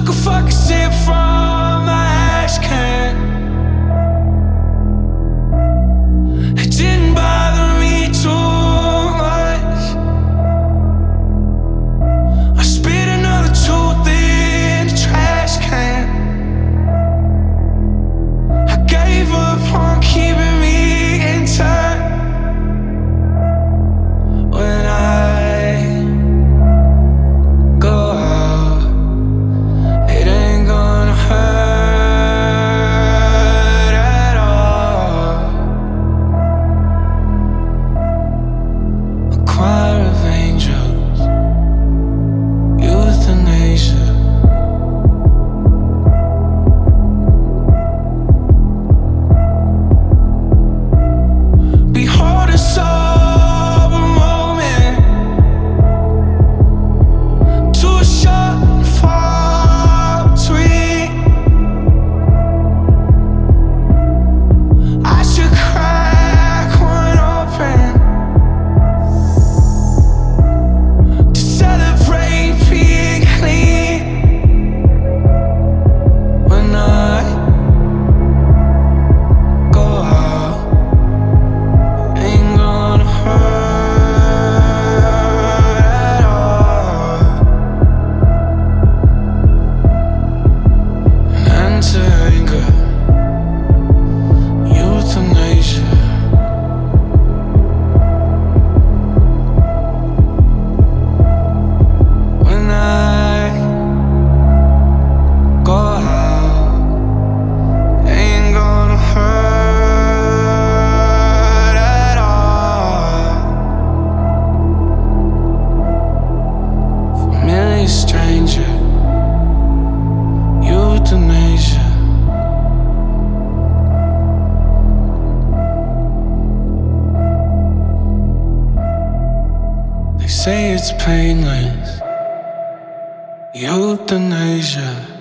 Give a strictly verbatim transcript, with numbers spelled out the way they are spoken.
Took a fucking sip from my ash can. It didn't bother me too much. I spit another tooth in the trash can. I gave up on keeping me in touch. When I go out, it ain't gonna hurt at all. A choir of angels, euthanasia. Behold a sober moment to a short and far between. I should crack one open to celebrate being clean. When I go out, ain't gonna hurt at all. An end to anger, euthanasia. When I go out, ain't gonna hurt at all. Familiar stranger, euthanasia. They say it's painless, euthanasia.